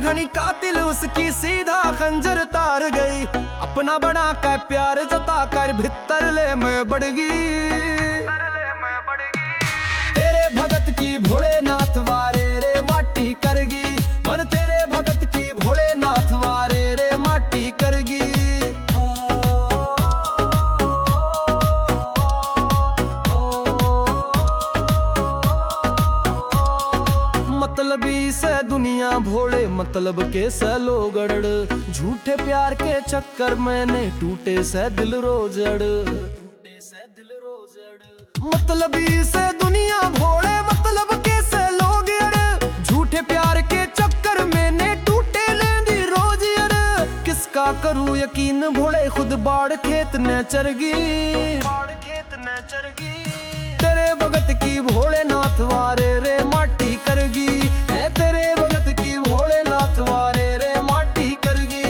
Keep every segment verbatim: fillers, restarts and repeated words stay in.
घनी कातिल उसकी सीधा खंजर तार गई। अपना बना कर प्यार जता कर भित्तर ले मैं बढ़ गई। तेरे भगत की भोलेनाथ वारे रे माटी करगी, मन तेरे भगत की भोलेनाथ वारे रे माटी करगी। मतलबी से दुनिया भोले मतलब के से लोग अड़, झूठे प्यार के चक्कर मैंने टूटे से दिल रोजड़। मतलबी से दुनिया भोले मतलब के से लोग अड़, झूठे प्यार के चक्कर मैंने टूटे लेंदी रोज अड़। किसका करूं यकीन भोले खुद बाढ़ खेत ने चरगी, बाढ़ खेत ने चरगी। तेरे भगत की भोलेनाथ वारे रे माटी करगी, है तेरे भगत की भोलेनाथ वारे रे माटी करगी।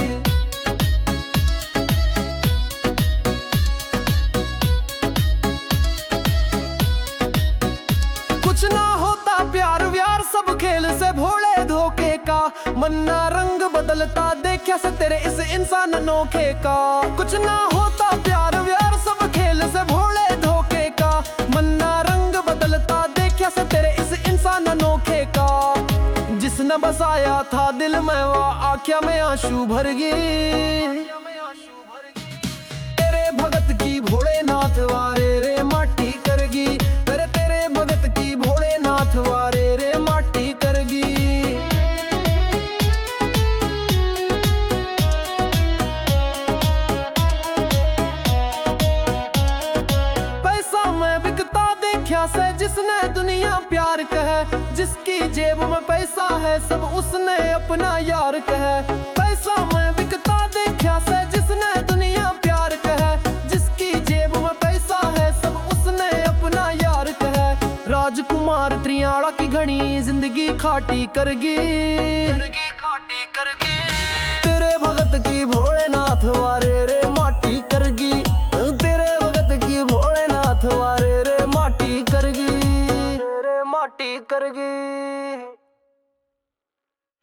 कुछ ना होता प्यार व्यार सब खेल से भोले धोखे का, मन्ना रंग बदलता देखा से तेरे इस इंसान अनोखे का। कुछ ना होता प्यार व्यार सब खेल से भोले धोखे का, मन्ना रंग बदलता देखा से तेरे इस इंसान अनोखे का। जिसने बसाया था दिल में वो आँखों में आंसू भर गई। तेरे भगत की भोलेनाथ वारे रे माटी करगी, तेरे तेरे भगत की भोलेनाथ वारे रे माटी करगी। पैसा मैं बिकता देखा से जिसने दुनिया प्यार कहे, जिसकी जेब में पैसा है सब उसने अपना यार कहे। पैसा मैं बिकता देखा से जिसने दुनिया प्यार कहे, जिसकी जेब में पैसा है सब उसने अपना यार कहे। राजकुमार त्रियाड़ा की घनी जिंदगी खाटी करगी, जिंदगी खाटी करगी। तेरे भगत की भोलेनाथ वारे रे माटी करगी, तेरे भगत की भोलेनाथ वारे रे माटी करगी, रे माटी करगी।